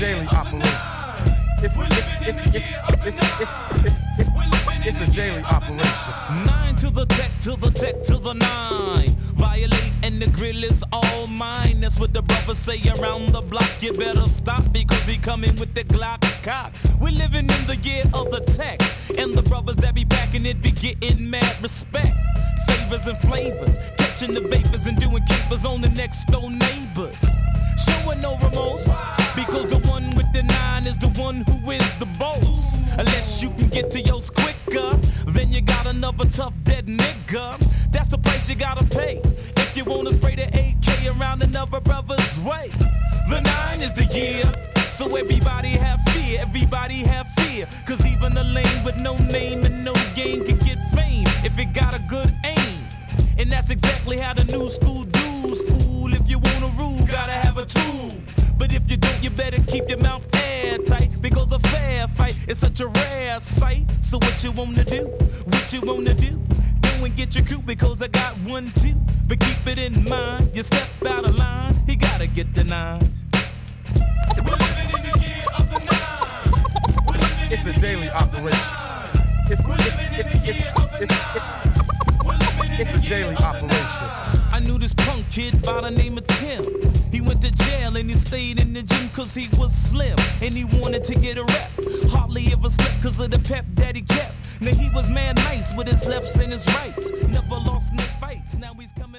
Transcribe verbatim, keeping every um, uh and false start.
daily operation. It's, it's, it's, it's, it's, it's, it's, it's, it's a daily operation. Nine to the tech, to the tech, to the nine. Violate and the grill is all mine. That's what the brothers say around the block. You better stop because he coming with the Glock cock. We're living in the year of the tech, and the brothers that be backing it be getting mad respect. Favors and flavors, catching the vapors and doing capers on the next door neighbors. Showing no remorse, because the one with the nine is the one who is the boss. Unless you can get to yours quicker, then you got another tough dead nigga. That's the price you gotta pay if you wanna spray the A K around another brother's way. The nine is the year, so everybody have fear, everybody have fear. Cause even a lame with no name and no game can get fame if it got a good aim. And that's exactly how the new school do's, fool. If you wanna rule, gotta have a tool. But if you don't, you better keep your mouth airtight, because a fair fight is such a rare sight. So what you wanna do? What you wanna do? Go and get your crew, because I got one too. But keep it in mind, you step out of line, he gotta get the nine. We're living in the year of the nine. We're living It's in a the daily year of the operation. nine. It's, We're living in the it's, year of the it's, nine. We're living in it's the a year daily of the operation. nine. I knew this punk kid by the name of Tim. He went to jail and he stayed in the gym cause he was slim and he wanted to get a rep. Hardly ever slept cause of the pep that he kept. Now he was mad nice with his lefts and his rights. Never lost no fights, now he's coming